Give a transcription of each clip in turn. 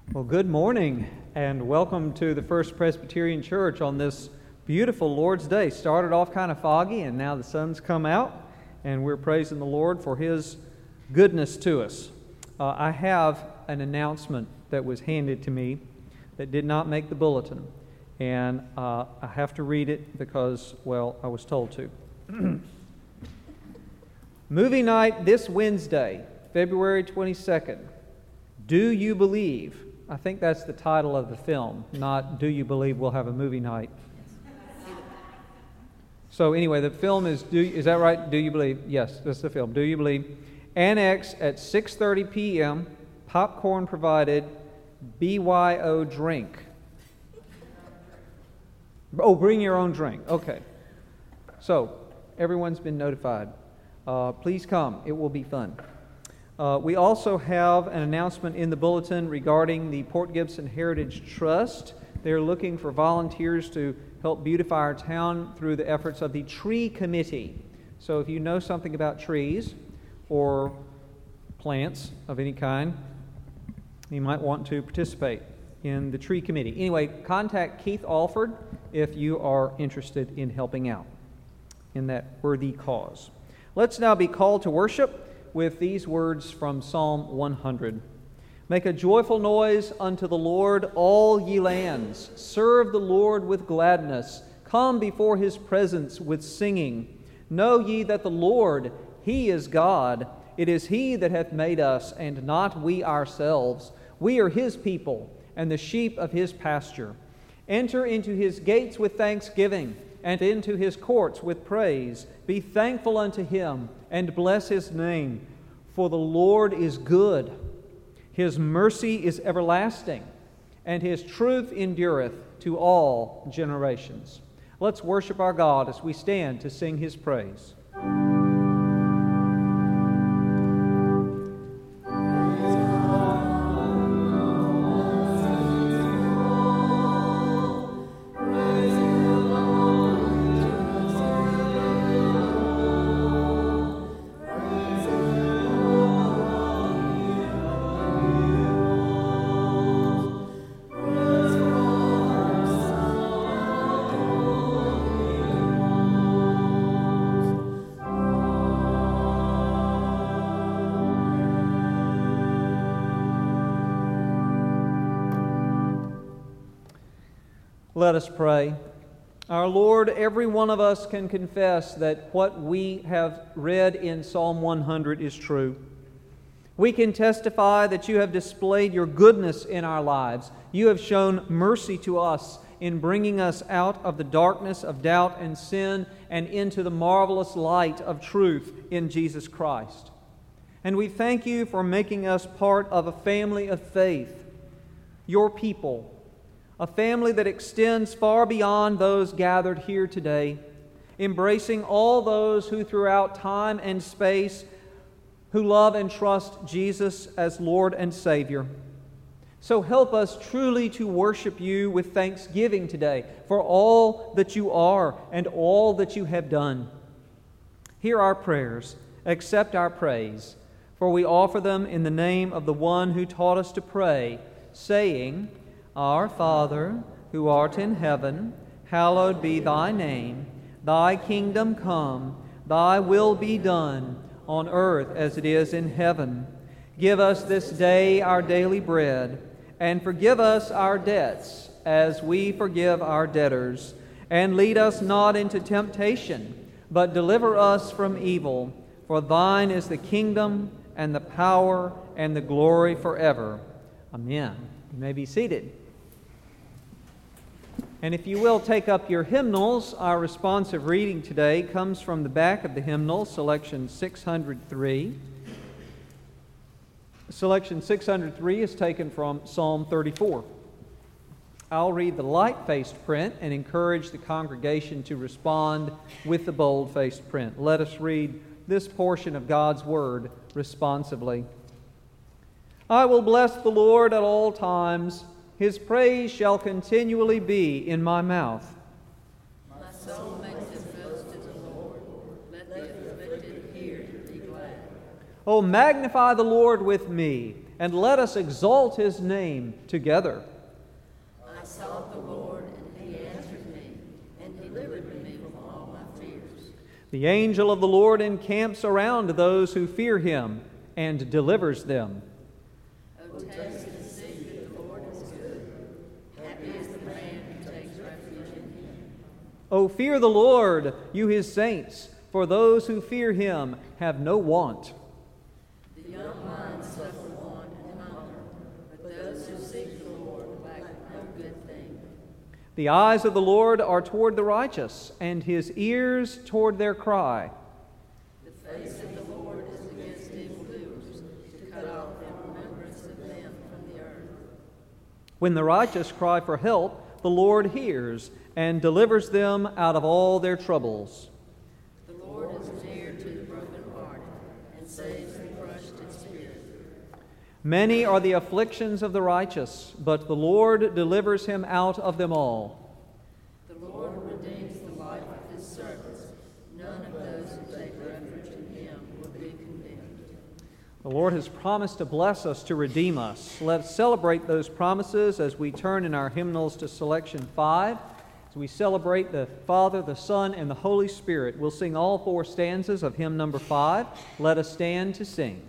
Well, good morning and welcome to the First Presbyterian Church on this beautiful Lord's Day. Started off kind of foggy and now the sun's come out and we're praising the Lord for His goodness to us. I have an announcement that was handed to me that did not make the bulletin, and I have to read it because, well, I was told to. Movie night this Wednesday, February 22nd. Do You Believe? I think that's the title of the film, not Do You Believe We'll Have a Movie Night? So anyway, the film is, is that right? Do You Believe? Yes, that's the film. Do You Believe? Annex at 6:30 p.m., popcorn provided, BYO drink. Oh, bring your own drink. Okay. So, everyone's been notified. Please come. It will be fun. We also have an announcement in the bulletin regarding the Port Gibson Heritage Trust. They're looking for volunteers to help beautify our town through the efforts of the Tree Committee. So if you know something about trees or plants of any kind, you might want to participate in the Tree Committee. Anyway, contact Keith Alford if you are interested in helping out in that worthy cause. Let's now be called to worship with these words from Psalm 100. Make a joyful noise unto the Lord, all ye lands. Serve the Lord with gladness. Come before His presence with singing. Know ye that the Lord, He is God. It is He that hath made us, and not we ourselves. We are His people, and the sheep of His pasture. Enter into His gates with thanksgiving, and into His courts with praise. Be thankful unto Him, and bless His name. For the Lord is good. His mercy is everlasting, and His truth endureth to all generations. Let's worship our God as we stand to sing His praise. Let us pray. Our Lord, every one of us can confess that what we have read in Psalm 100 is true. We can testify that You have displayed Your goodness in our lives. You have shown mercy to us in bringing us out of the darkness of doubt and sin and into the marvelous light of truth in Jesus Christ. And we thank You for making us part of a family of faith, Your people, a family that extends far beyond those gathered here today, embracing all those who throughout time and space who love and trust Jesus as Lord and Savior. So help us truly to worship You with thanksgiving today for all that You are and all that You have done. Hear our prayers, accept our praise, for we offer them in the name of the one who taught us to pray, saying, Our Father, who art in heaven, hallowed be Thy name. Thy kingdom come, Thy will be done, on earth as it is in heaven. Give us this day our daily bread, and forgive us our debts, as we forgive our debtors. And lead us not into temptation, but deliver us from evil. For Thine is the kingdom, and the power, and the glory forever. Amen. You may be seated. And if you will take up your hymnals, our responsive reading today comes from the back of the hymnal, selection 603. Selection 603 is taken from Psalm 34. I'll read the light-faced print and encourage the congregation to respond with the bold-faced print. Let us read this portion of God's Word responsively. I will bless the Lord at all times. His praise shall continually be in my mouth. My soul makes its boast in the Lord. Let the afflicted hear and be glad. Oh, magnify the Lord with me, and let us exalt his name together. I sought the Lord, and he answered me, and delivered me from all my fears. The angel of the Lord encamps around those who fear him and delivers them. O taste and see that the Lord is good. Happy is the man who takes refuge in him. O fear the Lord, you his saints, for those who fear him have no want. The young lions suffer want and hunger, but those who seek the Lord lack no good thing. The eyes of the Lord are toward the righteous, and his ears toward their cry. The face of the Lord is against evildoers, to cut off the remembrance of them from the earth. When the righteous cry for help, the Lord hears and delivers them out of all their troubles. The Lord is near to the brokenhearted and saves the crushed in spirit. Many are the afflictions of the righteous, but the Lord delivers him out of them all. The Lord redeems the life of his servants. None of those who take refuge in him will be condemned. The Lord has promised to bless us, to redeem us. Let's celebrate those promises as we turn in our hymnals to selection 5. As we celebrate the Father, the Son, and the Holy Spirit, we'll sing all 4 stanzas of hymn number 5. Let us stand to sing.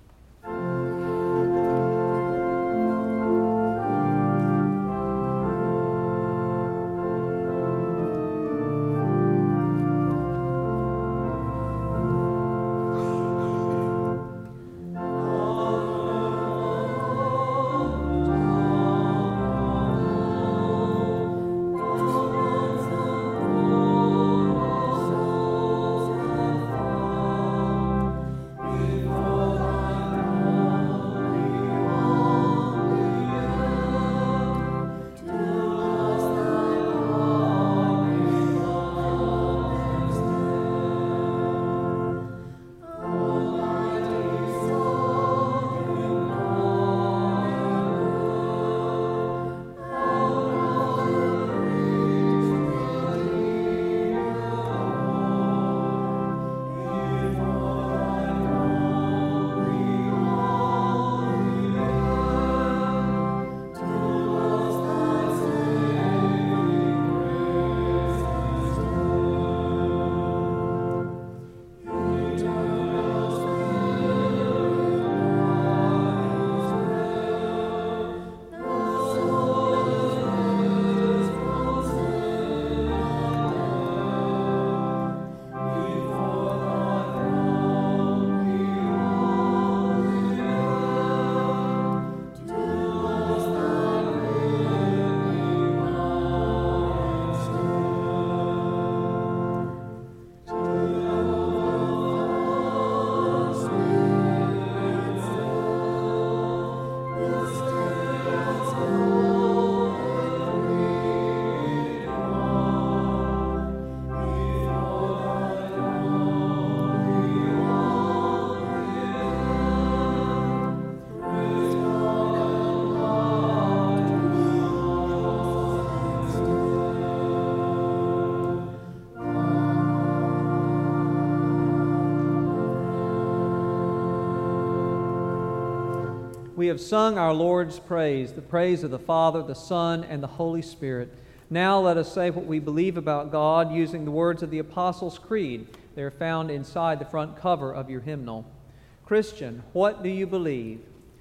We have sung our Lord's praise, the praise of the Father, the Son, and the Holy Spirit. Now let us say what we believe about God using the words of the Apostles' Creed. They are found inside the front cover of your hymnal. Christian, what do you believe?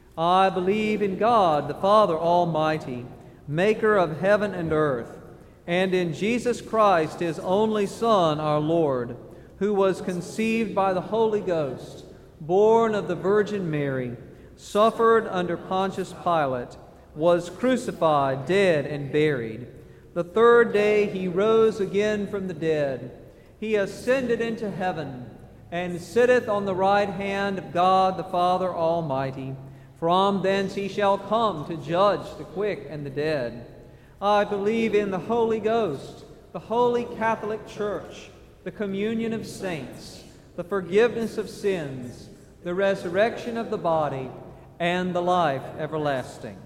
I believe in God, the Father Almighty, maker of heaven and earth, and in Jesus Christ, his only Son, our Lord, who was conceived by the Holy Ghost, born of the Virgin Mary, suffered under Pontius Pilate, was crucified, dead, and buried. The third day he rose again from the dead. He ascended into heaven, and sitteth on the right hand of God the Father Almighty. From thence he shall come to judge the quick and the dead. I believe in the Holy Ghost, the Holy Catholic Church, the communion of saints, the forgiveness of sins, the resurrection of the body, and the life everlasting.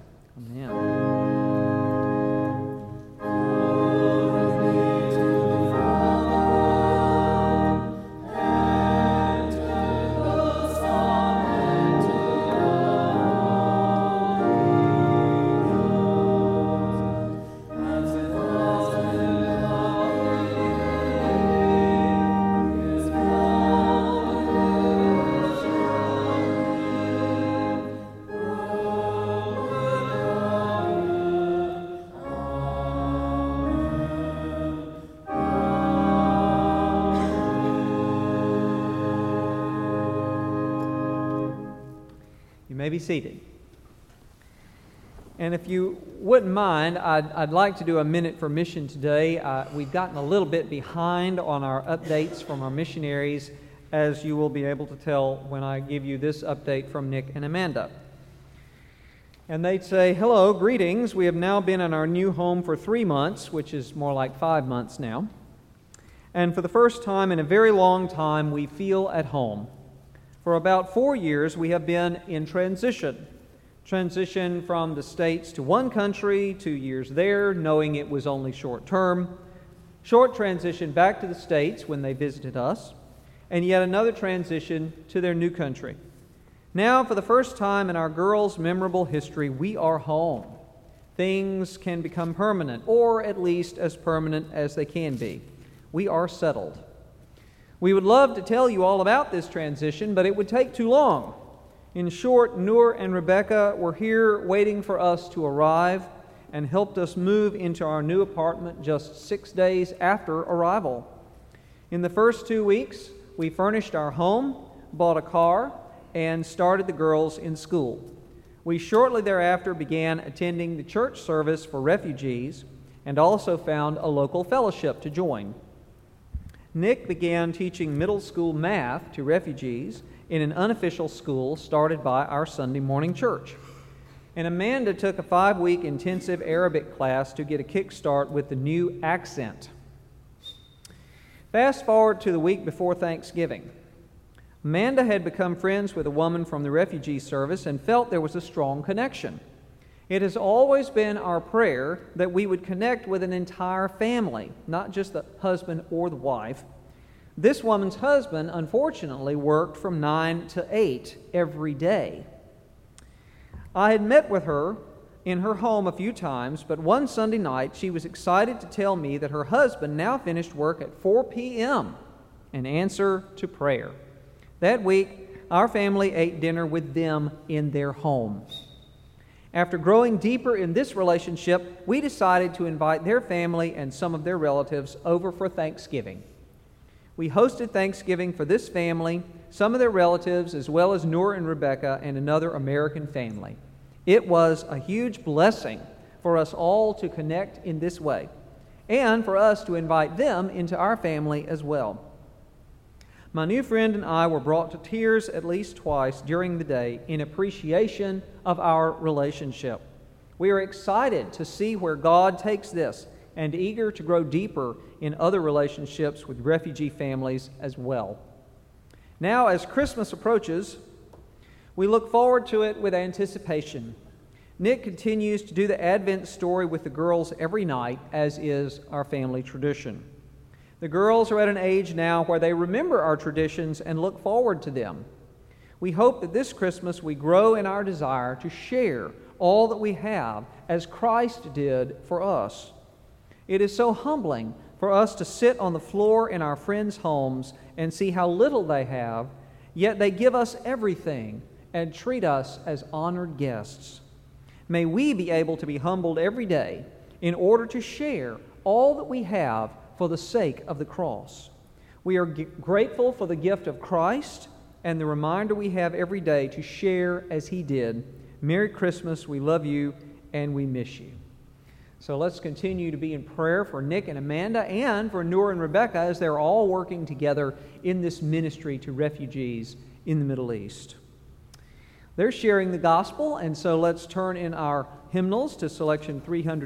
Amen. may be seated. And if you wouldn't mind, I'd like to do a minute for mission today. We've gotten a little bit behind on our updates from our missionaries, as you will be able to tell when I give you this update from Nick and Amanda. And they'd say, "Hello, greetings. We have now been in our new home for 3 months," which is more like 5 months now. "And for the first time in a very long time, we feel at home. For about 4 years, we have been in transition from the States to one country, 2 years there, knowing it was only short term, short transition back to the States when they visited us, and yet another transition to their new country. Now, for the first time in our girls' memorable history, we are home. Things can become permanent, or at least as permanent as they can be. We are settled. We would love to tell you all about this transition, but it would take too long. In short, Noor and Rebecca were here waiting for us to arrive and helped us move into our new apartment just 6 days after arrival. In the first 2 weeks, we furnished our home, bought a car, and started the girls in school. We shortly thereafter began attending the church service for refugees and also found a local fellowship to join. Nick began teaching middle school math to refugees in an unofficial school started by our Sunday morning church. And Amanda took a 5-week intensive Arabic class to get a kickstart with the new accent. Fast forward to the week before Thanksgiving. Amanda had become friends with a woman from the refugee service and felt there was a strong connection. It has always been our prayer that we would connect with an entire family, not just the husband or the wife. This woman's husband, unfortunately, worked from 9 to 8 every day. I had met with her in her home a few times, but one Sunday night she was excited to tell me that her husband now finished work at 4 p.m. in answer to prayer. That week, our family ate dinner with them in their home. After growing deeper in this relationship, we decided to invite their family and some of their relatives over for Thanksgiving. We hosted Thanksgiving for this family, some of their relatives, as well as Noor and Rebecca and another American family. It was a huge blessing for us all to connect in this way, and for us to invite them into our family as well. My new friend and I were brought to tears at least twice during the day in appreciation of our relationship. We are excited to see where God takes this and eager to grow deeper in other relationships with refugee families as well. Now, as Christmas approaches, we look forward to it with anticipation. Nick continues to do the Advent story with the girls every night, as is our family tradition. The girls are at an age now where they remember our traditions and look forward to them. We hope that this Christmas we grow in our desire to share all that we have as Christ did for us. It is so humbling for us to sit on the floor in our friends' homes and see how little they have, yet they give us everything and treat us as honored guests. May we be able to be humbled every day in order to share all that we have for the sake of the cross. We are grateful for the gift of Christ and the reminder we have every day to share as He did. Merry Christmas. We love you and we miss you. So let's continue to be in prayer for Nick and Amanda and for Noor and Rebecca as they're all working together in this ministry to refugees in the Middle East. They're sharing the gospel, and so let's turn in our hymnals to selection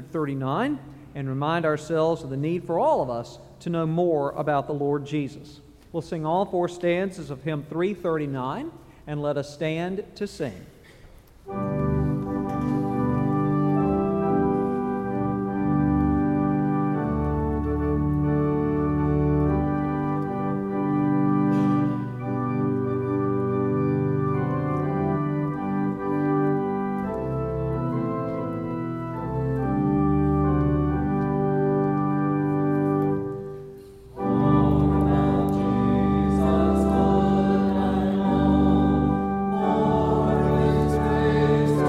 339 and remind ourselves of the need for all of us to know more about the Lord Jesus. We'll sing all 4 stanzas of hymn 339, and let us stand to sing. Grace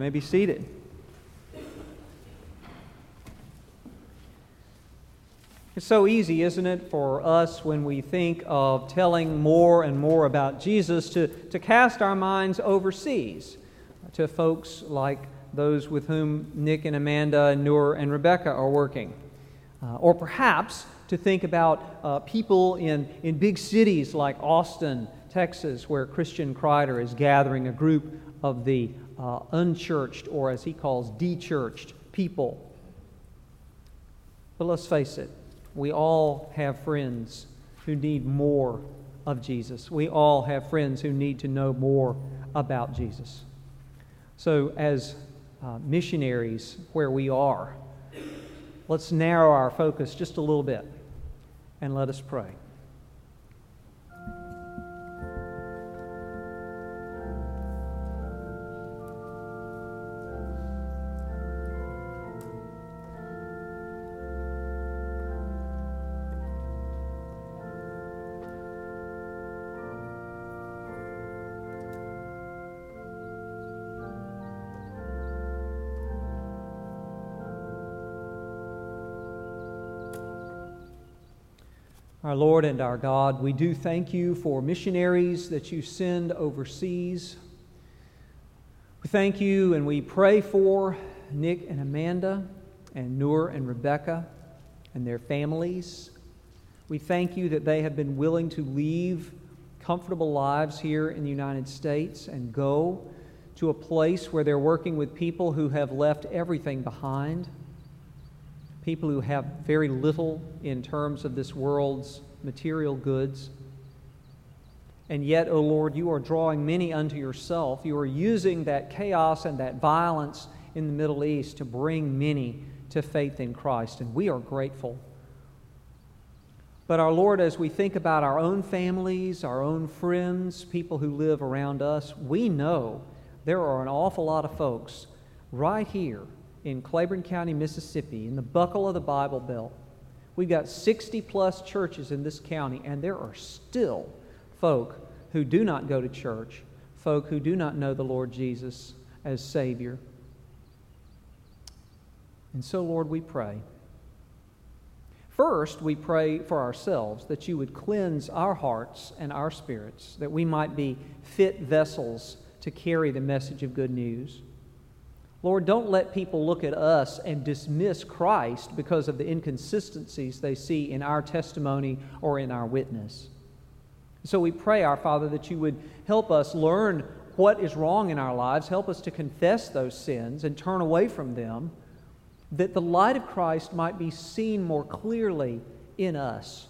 may be seated. It's so easy, isn't it, for us when we think of telling more and more about Jesus to cast our minds overseas to folks like those with whom Nick and Amanda and Noor and Rebecca are working. Or perhaps to think about people in big cities like Austin, Texas, where Christian Kreider is gathering a group of the unchurched, or as he calls, de-churched people. But let's face it, we all have friends who need more of Jesus. We all have friends who need to know more about Jesus. So as missionaries where we are, let's narrow our focus just a little bit and let us pray. Our Lord and our God, we do thank you for missionaries that you send overseas. We thank you and we pray for Nick and Amanda and Noor and Rebecca and their families. We thank you that they have been willing to leave comfortable lives here in the United States and go to a place where they're working with people who have left everything behind. People who have very little in terms of this world's material goods. And yet, O Lord, you are drawing many unto yourself. You are using that chaos and that violence in the Middle East to bring many to faith in Christ, and we are grateful. But our Lord, as we think about our own families, our own friends, people who live around us, we know there are an awful lot of folks right here in Claiborne County, Mississippi, in the buckle of the Bible Belt. We've got 60-plus churches in this county, and there are still folk who do not go to church, folk who do not know the Lord Jesus as Savior. And so, Lord, we pray. First, we pray for ourselves that you would cleanse our hearts and our spirits, that we might be fit vessels to carry the message of good news. Lord, don't let people look at us and dismiss Christ because of the inconsistencies they see in our testimony or in our witness. So we pray, our Father, that you would help us learn what is wrong in our lives, help us to confess those sins and turn away from them, that the light of Christ might be seen more clearly in us.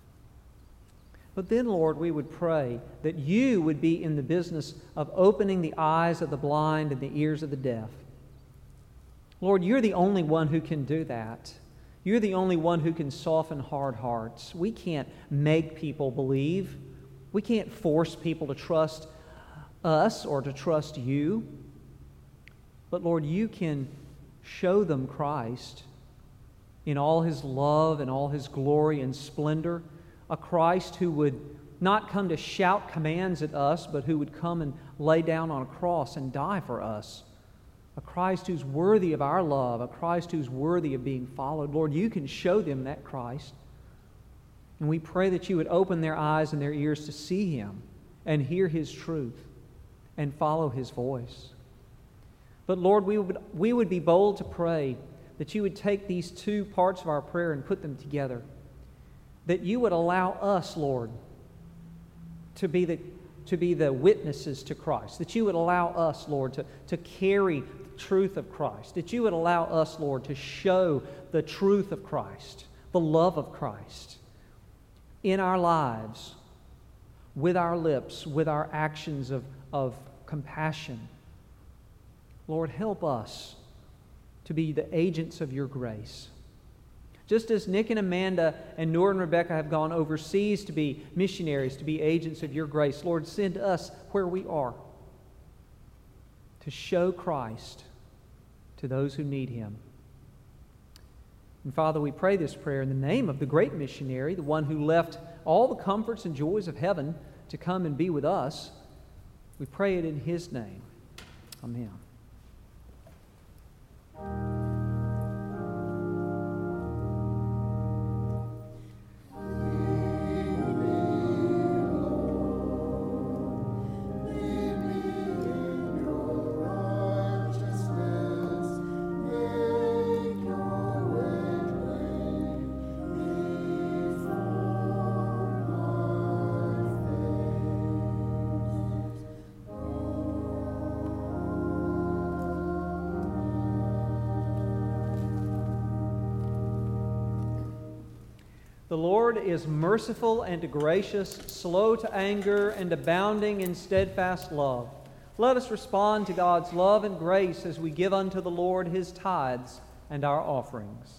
But then, Lord, we would pray that you would be in the business of opening the eyes of the blind and the ears of the deaf. Lord, you're the only one who can do that. You're the only one who can soften hard hearts. We can't make people believe. We can't force people to trust us or to trust you. But Lord, you can show them Christ in all his love and all his glory and splendor, a Christ who would not come to shout commands at us, but who would come and lay down on a cross and die for us. A Christ who's worthy of our love, a Christ who's worthy of being followed. Lord, you can show them that Christ. And we pray that you would open their eyes and their ears to see him and hear his truth and follow his voice. But Lord, we would be bold to pray that you would take these two parts of our prayer and put them together. That you would allow us, Lord, to be the witnesses to Christ. That you would allow us, Lord, to carry the truth of Christ. That you would allow us, Lord, to show the truth of Christ, the love of Christ in our lives, with our lips, with our actions of compassion. Lord, help us to be the agents of your grace. Just as Nick and Amanda and Noor and Rebecca have gone overseas to be missionaries, to be agents of your grace, Lord, send us where we are to show Christ to those who need him. And Father, we pray this prayer in the name of the great missionary, the one who left all the comforts and joys of heaven to come and be with us. We pray it in his name. Amen. The Lord is merciful and gracious, slow to anger, and abounding in steadfast love. Let us respond to God's love and grace as we give unto the Lord His tithes and our offerings.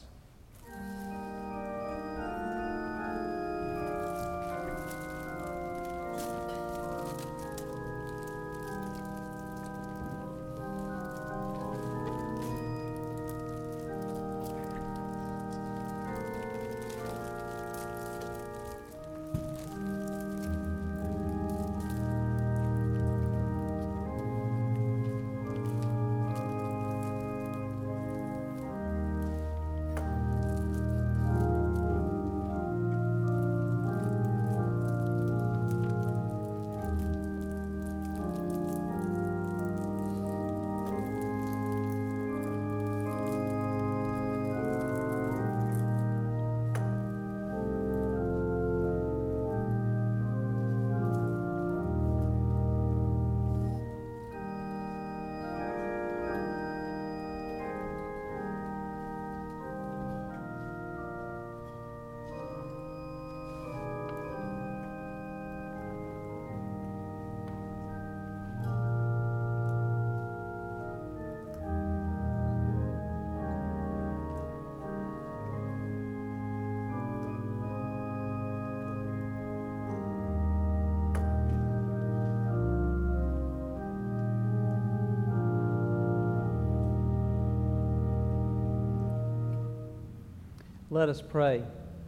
Let us pray.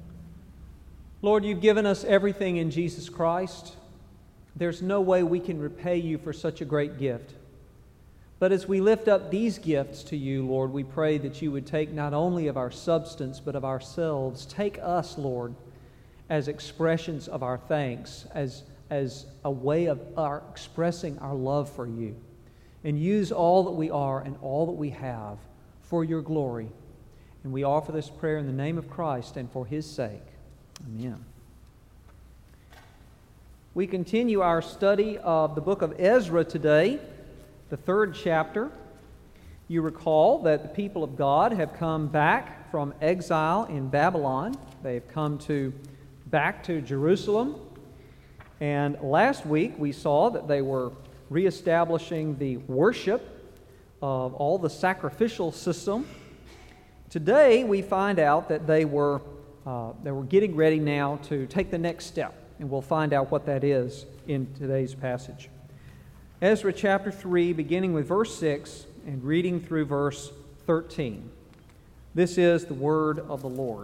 Lord, you've given us everything in Jesus Christ. There's no way we can repay you for such a great gift. But as we lift up these gifts to you, Lord, we pray that you would take not only of our substance, but of ourselves. Take us, Lord, as expressions of our thanks, as a way of our expressing our love for you. And use all that we are and all that we have for your glory. And we offer this prayer in the name of Christ and for His sake. Amen. We continue our study of the book of Ezra today, the 3rd chapter. You recall that the people of God have come back from exile in Babylon. They've come back to Jerusalem. And last week we saw that they were reestablishing the worship of all the sacrificial system. Today we find out that they were getting ready now to take the next step, and we'll find out what that is in today's passage. Ezra chapter 3, beginning with verse 6 and reading through verse 13. This is the word of the Lord.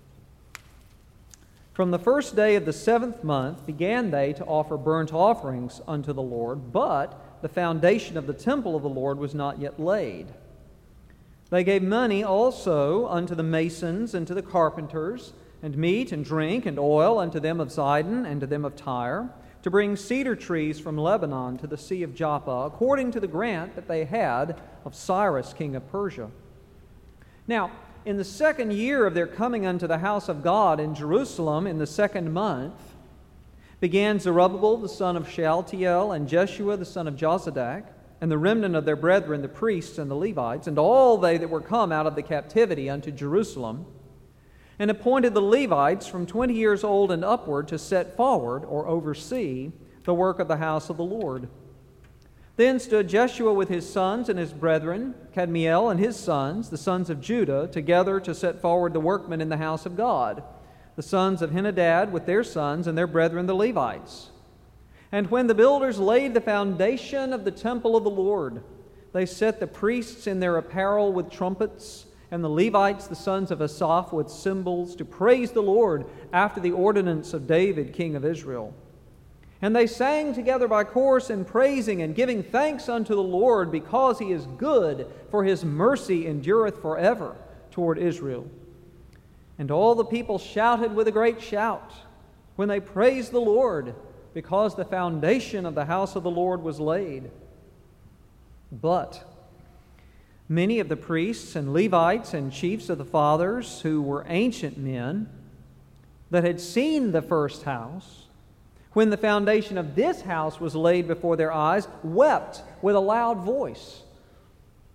From the first day of the 7th month began they to offer burnt offerings unto the Lord, but the foundation of the temple of the Lord was not yet laid. They gave money also unto the masons and to the carpenters, and meat and drink and oil unto them of Zidon and to them of Tyre, to bring cedar trees from Lebanon to the sea of Joppa, according to the grant that they had of Cyrus king of Persia. Now, in the 2nd year of their coming unto the house of God in Jerusalem, in the 2nd month, began Zerubbabel the son of Shealtiel, and Jeshua the son of Jozadak, and the remnant of their brethren, the priests and the Levites, and all they that were come out of the captivity unto Jerusalem, and appointed the Levites from 20 years old and upward to set forward or oversee the work of the house of the Lord. Then stood Jeshua with his sons and his brethren, Kadmiel and his sons, the sons of Judah, together to set forward the workmen in the house of God, the sons of Henadad with their sons and their brethren the Levites. And when the builders laid the foundation of the temple of the Lord, they set the priests in their apparel with trumpets, and the Levites, the sons of Asaph, with cymbals, to praise the Lord after the ordinance of David, king of Israel. And they sang together by chorus in praising and giving thanks unto the Lord, because He is good, for His mercy endureth forever toward Israel. And all the people shouted with a great shout when they praised the Lord, because the foundation of the house of the Lord was laid. But many of the priests and Levites and chiefs of the fathers, who were ancient men, that had seen the first house, when the foundation of this house was laid before their eyes, wept with a loud voice.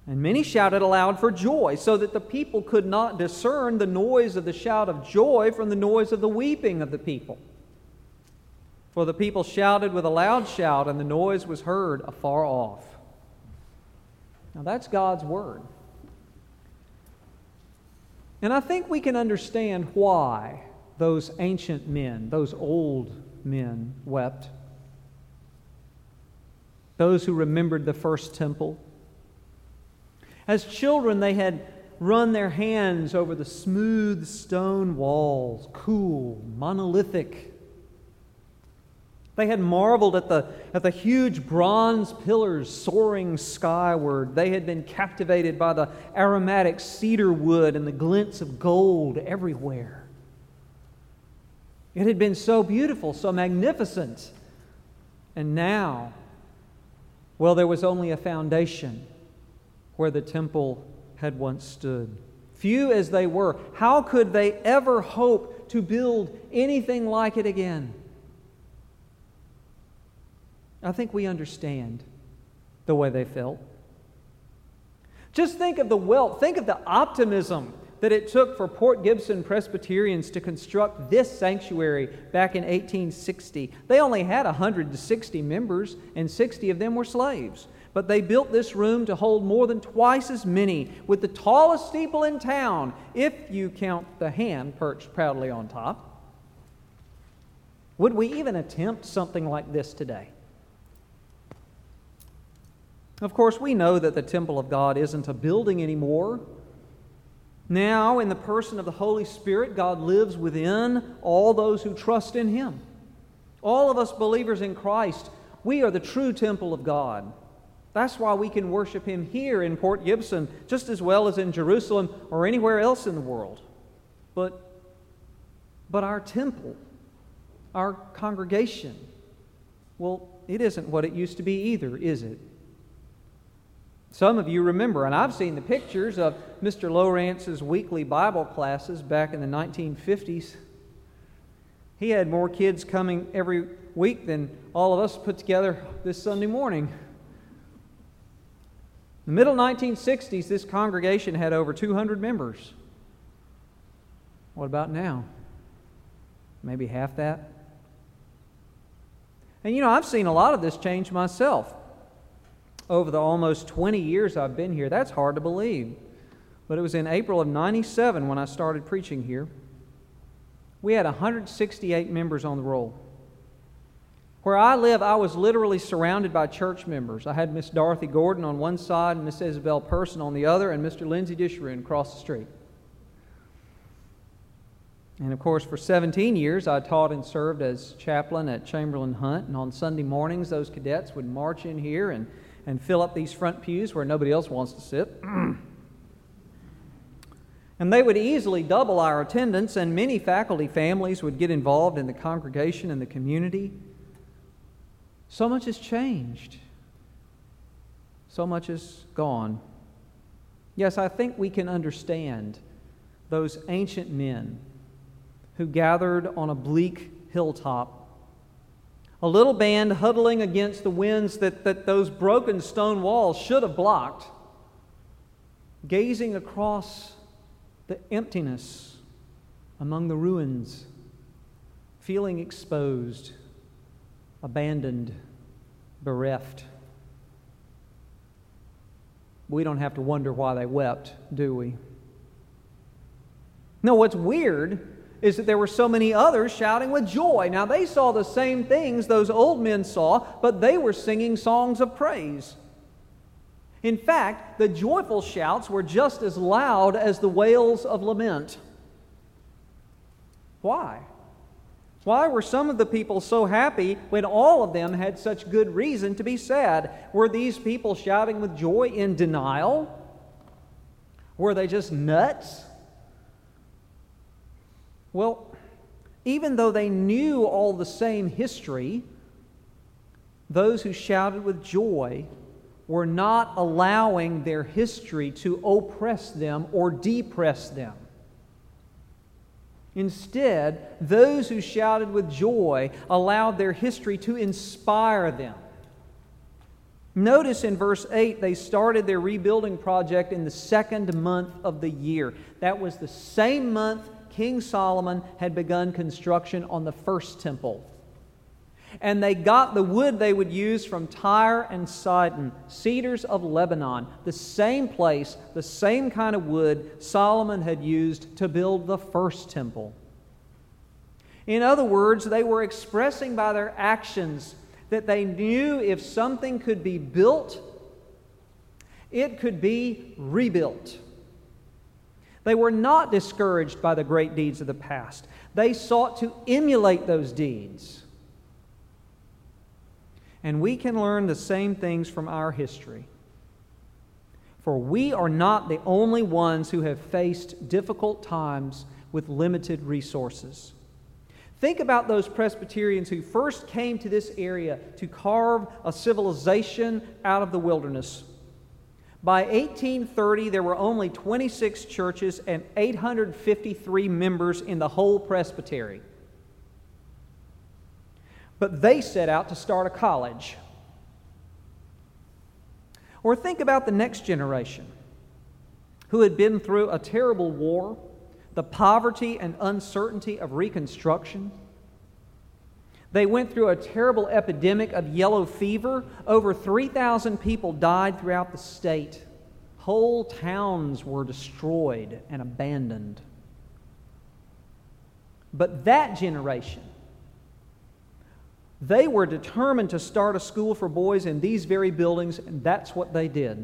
And many shouted aloud for joy, so that the people could not discern the noise of the shout of joy from the noise of the weeping of the people. For the people shouted with a loud shout, and the noise was heard afar off. Now that's God's Word. And I think we can understand why those ancient men, those old men, wept. Those who remembered the first temple. As children, they had run their hands over the smooth stone walls, cool, monolithic. They had marveled at the huge bronze pillars soaring skyward. They had been captivated by the aromatic cedar wood and the glints of gold everywhere. It had been so beautiful, so magnificent. And now, well, there was only a foundation where the temple had once stood. Few as they were, how could they ever hope to build anything like it again? I think we understand the way they felt. Just think of the wealth, think of the optimism that it took for Port Gibson Presbyterians to construct this sanctuary back in 1860. They only had 160 members, and 60 of them were slaves. But they built this room to hold more than twice as many, with the tallest steeple in town, if you count the hand perched proudly on top. Would we even attempt something like this today? Of course, we know that the temple of God isn't a building anymore. Now, in the person of the Holy Spirit, God lives within all those who trust in Him. All of us believers in Christ, we are the true temple of God. That's why we can worship Him here in Port Gibson just as well as in Jerusalem or anywhere else in the world. But our temple, our congregation, well, it isn't what it used to be either, is it? Some of you remember, and I've seen the pictures of Mr. Lowrance's weekly Bible classes back in the 1950s. He had more kids coming every week than all of us put together this Sunday morning. In the middle 1960s, this congregation had over 200 members. What about now? Maybe half that? And you know, I've seen a lot of this change myself. Over the almost 20 years I've been here. That's hard to believe. But it was in April of 97 when I started preaching here. We had 168 members on the roll. Where I live, I was literally surrounded by church members. I had Miss Dorothy Gordon on one side and Miss Isabel Person on the other, and Mr. Lindsay Disharoon across the street. And of course, for 17 years, I taught and served as chaplain at Chamberlain Hunt. And on Sunday mornings, those cadets would march in here and fill up these front pews where nobody else wants to sit. And they would easily double our attendance, and many faculty families would get involved in the congregation and the community. So much has changed. So much is gone. Yes, I think we can understand those ancient men who gathered on a bleak hilltop, a little band huddling against the winds that those broken stone walls should have blocked, gazing across the emptiness among the ruins, feeling exposed, abandoned, bereft. We don't have to wonder why they wept, do we? No, what's weird is that there were so many others shouting with joy. Now, they saw the same things those old men saw, but they were singing songs of praise. In fact, the joyful shouts were just as loud as the wails of lament. Why? Why were some of the people so happy when all of them had such good reason to be sad? Were these people shouting with joy in denial? Were they just nuts? Well, even though they knew all the same history, those who shouted with joy were not allowing their history to oppress them or depress them. Instead, those who shouted with joy allowed their history to inspire them. Notice in verse 8, they started their rebuilding project in the second month of the year. That was the same month King Solomon had begun construction on the first temple. And they got the wood they would use from Tyre and Sidon, cedars of Lebanon, the same place, the same kind of wood Solomon had used to build the first temple. In other words, they were expressing by their actions that they knew if something could be built, it could be rebuilt. They were not discouraged by the great deeds of the past. They sought to emulate those deeds. And we can learn the same things from our history. For we are not the only ones who have faced difficult times with limited resources. Think about those Presbyterians who first came to this area to carve a civilization out of the wilderness. By 1830, there were only 26 churches and 853 members in the whole presbytery. But they set out to start a college. Or think about the next generation who had been through a terrible war, the poverty and uncertainty of Reconstruction. They went through a terrible epidemic of yellow fever. Over 3,000 people died throughout the state. Whole towns were destroyed and abandoned. But that generation, they were determined to start a school for boys in these very buildings, and that's what they did.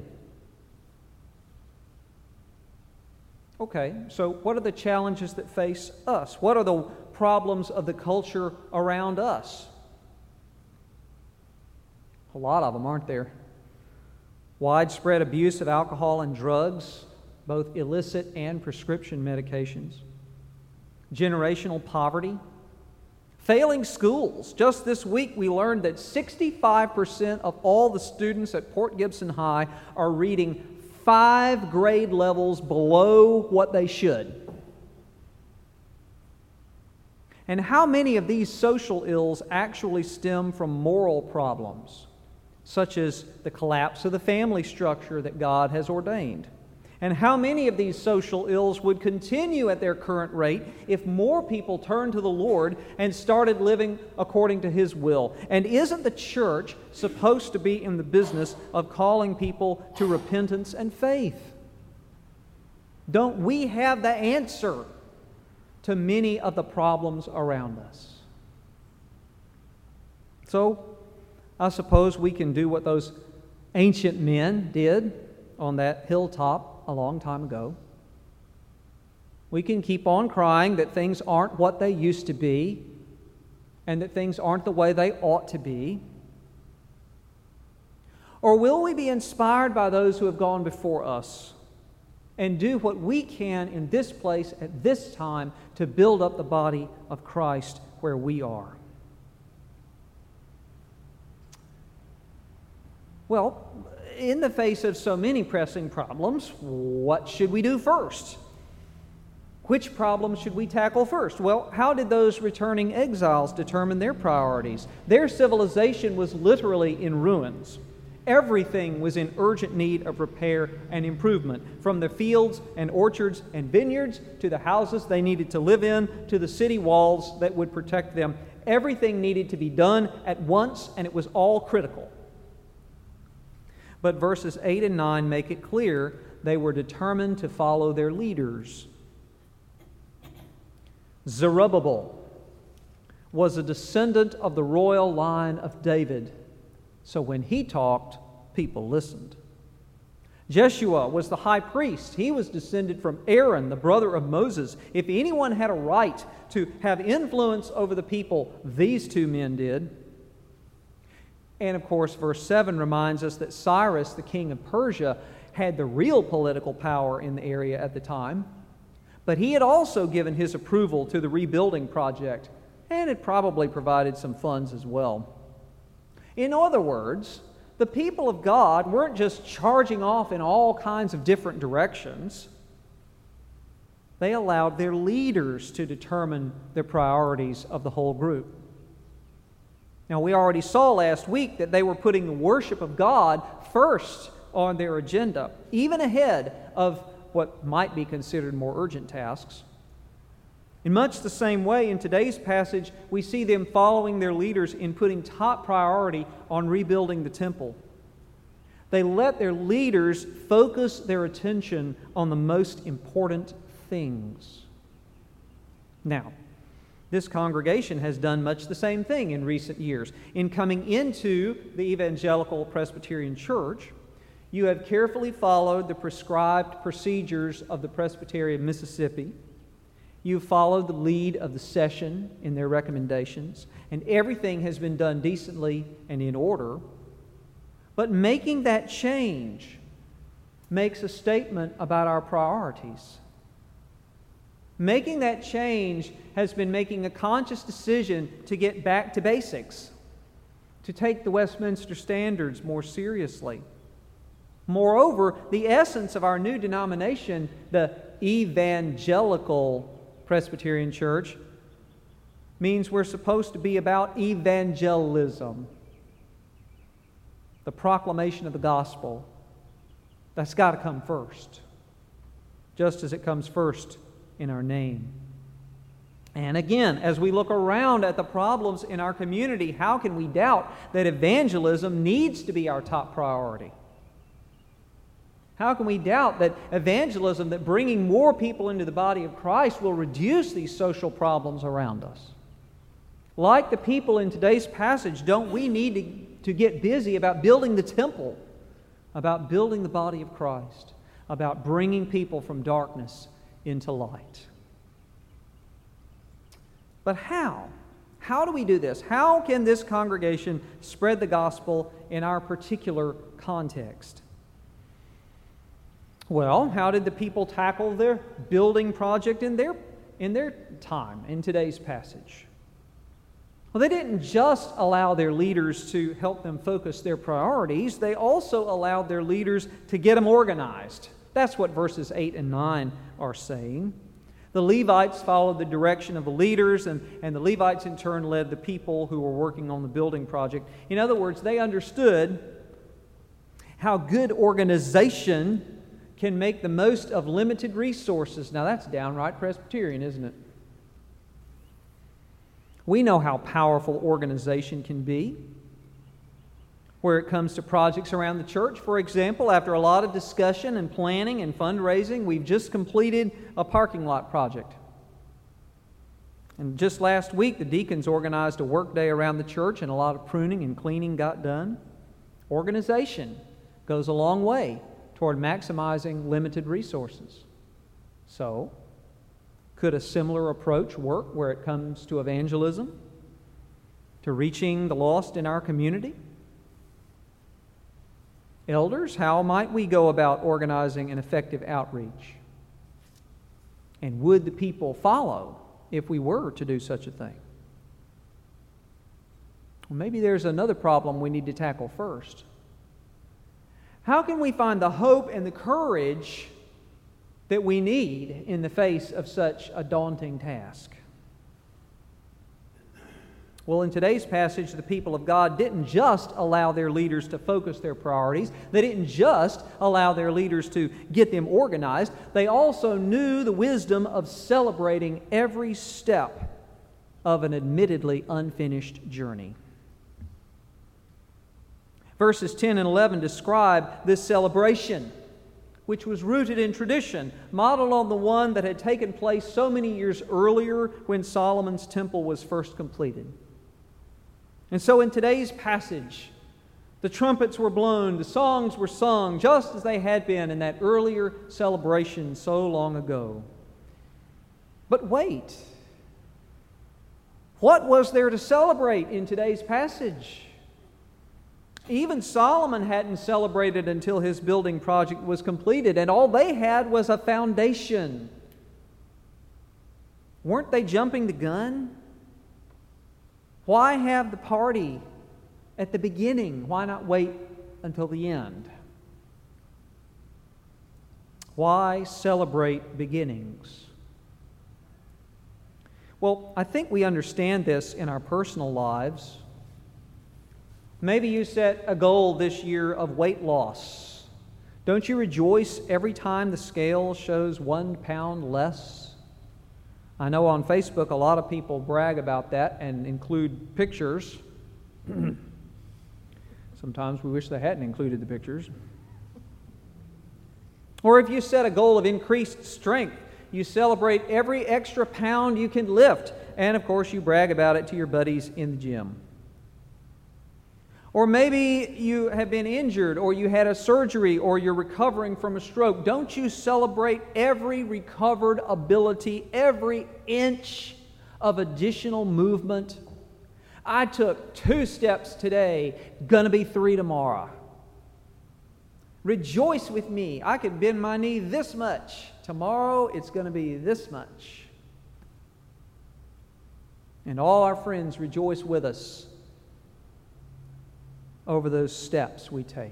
Okay, so what are the challenges that face us? What are the problems of the culture around us? A lot of them, aren't there? Widespread abuse of alcohol and drugs, both illicit and prescription medications. Generational poverty. Failing schools. Just this week we learned that 65% of all the students at Port Gibson High are reading 5 grade levels below what they should. And how many of these social ills actually stem from moral problems, such as the collapse of the family structure that God has ordained? And how many of these social ills would continue at their current rate if more people turned to the Lord and started living according to His will? And isn't the church supposed to be in the business of calling people to repentance and faith? Don't we have the answer to many of the problems around us? So, I suppose we can do what those ancient men did on that hilltop a long time ago. We can keep on crying that things aren't what they used to be and that things aren't the way they ought to be. Or will we be inspired by those who have gone before us and do what we can in this place at this time to build up the body of Christ where we are? Well, in the face of so many pressing problems, what should we do first? Which problems should we tackle first? Well, how did those returning exiles determine their priorities? Their civilization was literally in ruins. Everything was in urgent need of repair and improvement, from the fields and orchards and vineyards to the houses they needed to live in to the city walls that would protect them. Everything needed to be done at once, and it was all critical. But verses 8 and 9 make it clear they were determined to follow their leaders. Zerubbabel was a descendant of the royal line of David, so when he talked, people listened. Jeshua was the high priest. He was descended from Aaron, the brother of Moses. If anyone had a right to have influence over the people, these two men did. And of course, verse 7 reminds us that Cyrus, the king of Persia, had the real political power in the area at the time. But he had also given his approval to the rebuilding project and had probably provided some funds as well. In other words, the people of God weren't just charging off in all kinds of different directions. They allowed their leaders to determine the priorities of the whole group. Now, we already saw last week that they were putting the worship of God first on their agenda, even ahead of what might be considered more urgent tasks. In much the same way, in today's passage, we see them following their leaders in putting top priority on rebuilding the temple. They let their leaders focus their attention on the most important things. Now, this congregation has done much the same thing in recent years. In coming into the Evangelical Presbyterian Church, you have carefully followed the prescribed procedures of the Presbytery of Mississippi. You've followed the lead of the session in their recommendations, and everything has been done decently and in order. But making that change makes a statement about our priorities. Making that change has been making a conscious decision to get back to basics, to take the Westminster Standards more seriously. Moreover, the essence of our new denomination, the Evangelical Presbyterian Church, means we're supposed to be about evangelism, the proclamation of the gospel. That's got to come first, just as it comes first in our name. And again, as we look around at the problems in our community, how can we doubt that evangelism needs to be our top priority? How can we doubt that evangelism, that bringing more people into the body of Christ, will reduce these social problems around us? Like the people in today's passage, don't we need to get busy about building the temple, about building the body of Christ, about bringing people from darkness into light? But how? How do we do this? How can this congregation spread the gospel in our particular context? Well, how did the people tackle their building project in their time, in today's passage? Well, they didn't just allow their leaders to help them focus their priorities. They also allowed their leaders to get them organized. That's what verses 8 and 9 are saying. The Levites followed the direction of the leaders, and the Levites in turn led the people who were working on the building project. In other words, they understood how good organization can make the most of limited resources. Now that's downright Presbyterian, isn't it? We know how powerful organization can be where it comes to projects around the church. For example, after a lot of discussion and planning and fundraising, we've just completed a parking lot project. And just last week, the deacons organized a work day around the church, and a lot of pruning and cleaning got done. Organization goes a long way toward maximizing limited resources. So, could a similar approach work where it comes to evangelism, to reaching the lost in our community? Elders, how might we go about organizing an effective outreach? And would the people follow if we were to do such a thing? Well, maybe there's another problem we need to tackle first. How can we find the hope and the courage that we need in the face of such a daunting task? Well, in today's passage, the people of God didn't just allow their leaders to focus their priorities. They didn't just allow their leaders to get them organized. They also knew the wisdom of celebrating every step of an admittedly unfinished journey. Verses 10 and 11 describe this celebration, which was rooted in tradition, modeled on the one that had taken place so many years earlier when Solomon's temple was first completed. And so in today's passage, the trumpets were blown, the songs were sung, just as they had been in that earlier celebration so long ago. But wait, what was there to celebrate in today's passage? Even Solomon hadn't celebrated until his building project was completed, and all they had was a foundation. Weren't they jumping the gun? Why have the party at the beginning? Why not wait until the end? Why celebrate beginnings? Well, I think we understand this in our personal lives Maybe you set a goal this year of weight loss. Don't you rejoice every time the scale shows 1 pound less? I know on Facebook a lot of people brag about that and include pictures. Sometimes we wish they hadn't included the pictures. Or if you set a goal of increased strength, you celebrate every extra pound you can lift, and of course you brag about it to your buddies in the gym. Or maybe you have been injured, or you had a surgery, or you're recovering from a stroke. Don't you celebrate every recovered ability, every inch of additional movement? I took 2 steps today, gonna be 3 tomorrow. Rejoice with me. I could bend my knee this much. Tomorrow it's going to be this much. And all our friends rejoice with us over those steps we take.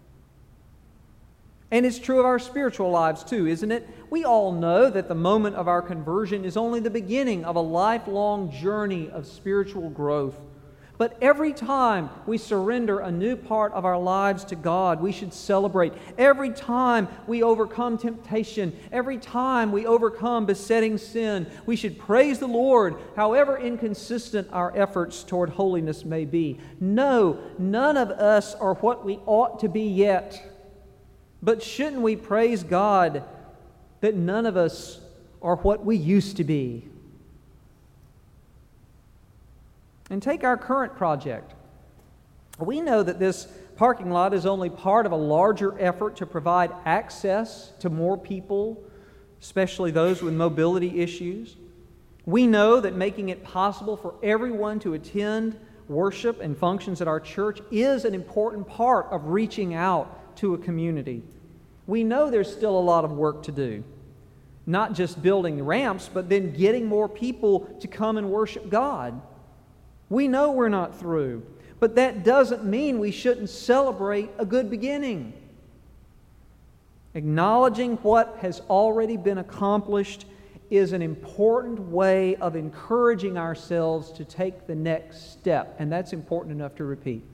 And it's true of our spiritual lives too, isn't it? We all know that the moment of our conversion is only the beginning of a lifelong journey of spiritual growth. But every time we surrender a new part of our lives to God, we should celebrate. Every time we overcome temptation, every time we overcome besetting sin, we should praise the Lord, however inconsistent our efforts toward holiness may be. No, none of us are what we ought to be yet. But shouldn't we praise God that none of us are what we used to be? And take our current project. We know that this parking lot is only part of a larger effort to provide access to more people, especially those with mobility issues. We know that making it possible for everyone to attend worship and functions at our church is an important part of reaching out to a community. We know there's still a lot of work to do. Not just building ramps, but then getting more people to come and worship God. We know we're not through, but that doesn't mean we shouldn't celebrate a good beginning. Acknowledging what has already been accomplished is an important way of encouraging ourselves to take the next step, and that's important enough to repeat.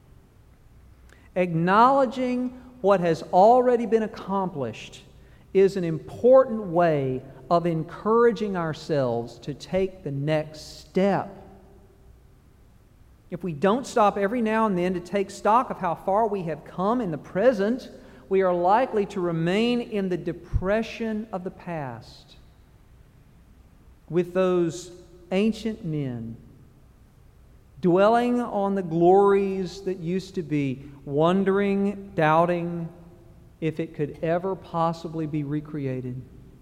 Acknowledging what has already been accomplished is an important way of encouraging ourselves to take the next step. If we don't stop every now and then to take stock of how far we have come in the present, we are likely to remain in the depression of the past with those ancient men, dwelling on the glories that used to be, wondering, doubting if it could ever possibly be recreated.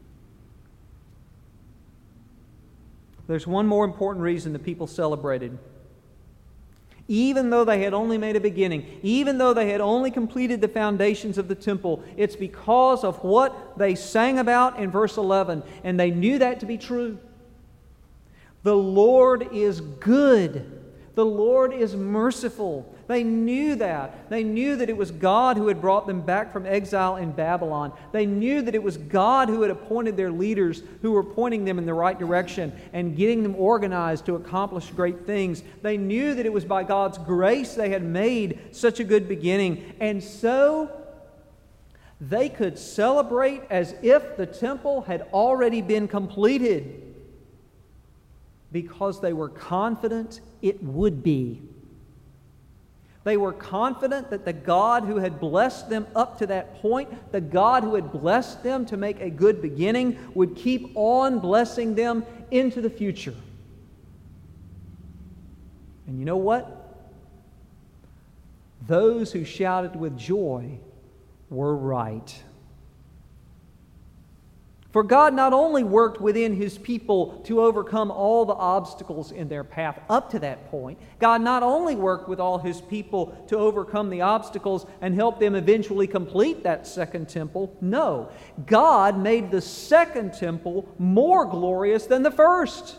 There's one more important reason the people celebrated. Even though they had only made a beginning, even though they had only completed the foundations of the temple, it's because of what they sang about in verse 11, and they knew that to be true. The Lord is good. The Lord is merciful. They knew that. They knew that it was God who had brought them back from exile in Babylon. They knew that it was God who had appointed their leaders who were pointing them in the right direction and getting them organized to accomplish great things. They knew that it was by God's grace they had made such a good beginning. And so they could celebrate as if the temple had already been completed because they were confident it would be. They were confident that the God who had blessed them up to that point, the God who had blessed them to make a good beginning, would keep on blessing them into the future. And you know what? Those who shouted with joy were right. For God not only worked within His people to overcome all the obstacles in their path up to that point, God not only worked with all His people to overcome the obstacles and help them eventually complete that second temple. No, God made the second temple more glorious than the first.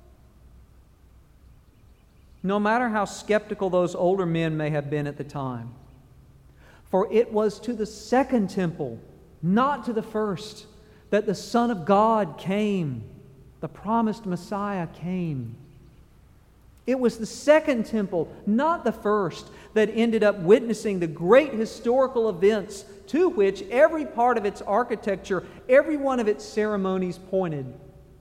No matter how skeptical those older men may have been at the time. For it was to the second temple, not to the first, that the Son of God came, the promised Messiah came. It was the second temple, not the first, that ended up witnessing the great historical events to which every part of its architecture, every one of its ceremonies pointed.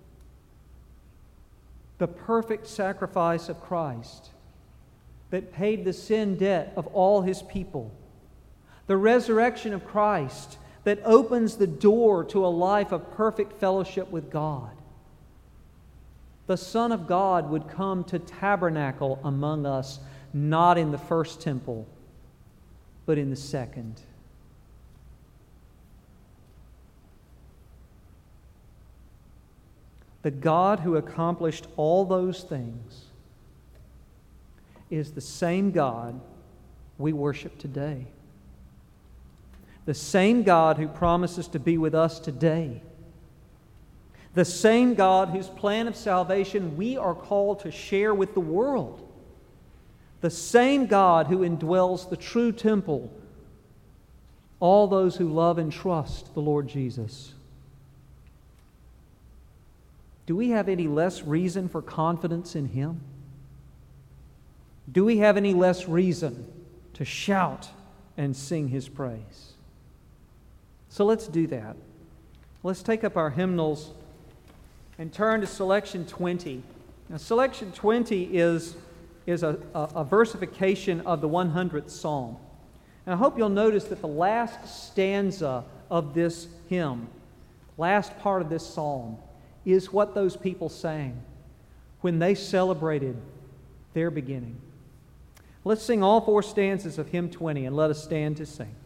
The perfect sacrifice of Christ that paid the sin debt of all His people. The resurrection of Christ that opens the door to a life of perfect fellowship with God. The Son of God would come to tabernacle among us, not in the first temple, but in the second. The God who accomplished all those things is the same God we worship today. The same God who promises to be with us today. The same God whose plan of salvation we are called to share with the world. The same God who indwells the true temple, all those who love and trust the Lord Jesus. Do we have any less reason for confidence in Him? Do we have any less reason to shout and sing His praise? So let's do that. Let's take up our hymnals and turn to selection 20. Now, selection 20 is a versification of the 100th Psalm. And I hope you'll notice that the last stanza of this hymn, last part of this psalm, is what those people sang when they celebrated their beginning. Let's sing all 4 stanzas of hymn 20 and let us stand to sing.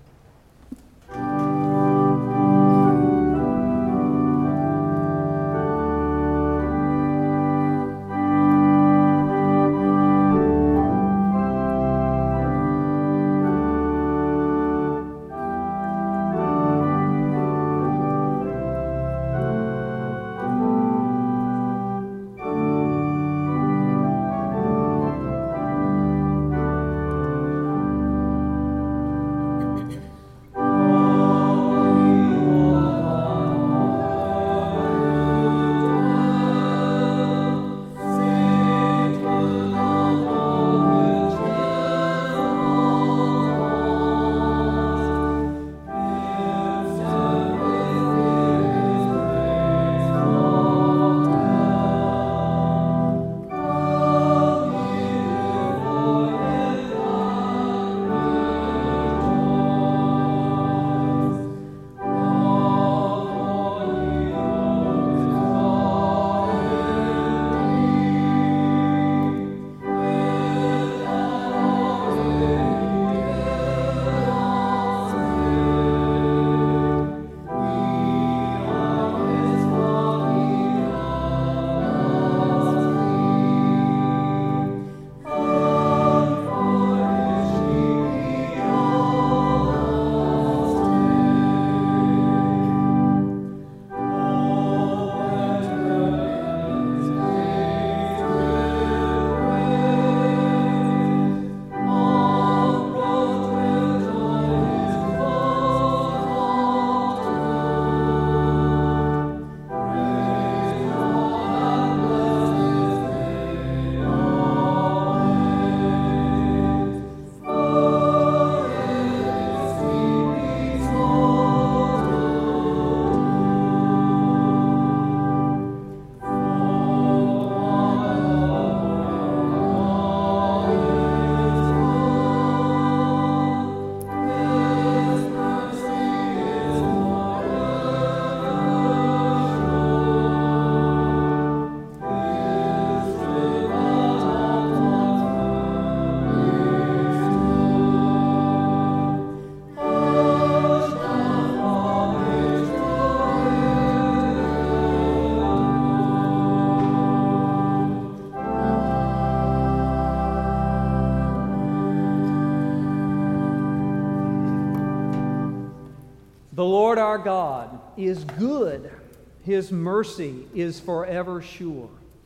The Lord our God is good. His mercy is forever sure.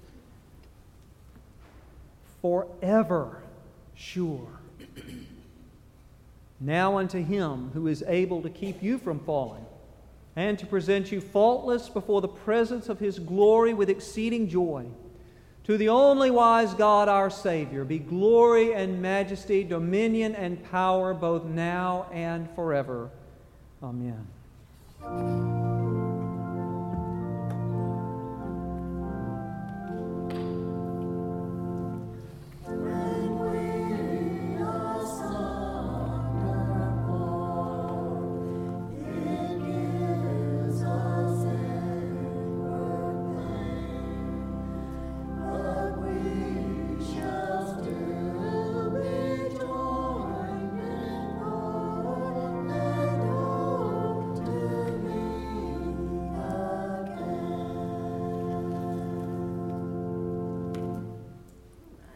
Forever sure. Now unto Him who is able to keep you from falling and to present you faultless before the presence of His glory with exceeding joy, To the only wise God, our Savior, be glory and majesty, dominion and power, both now and forever. Amen.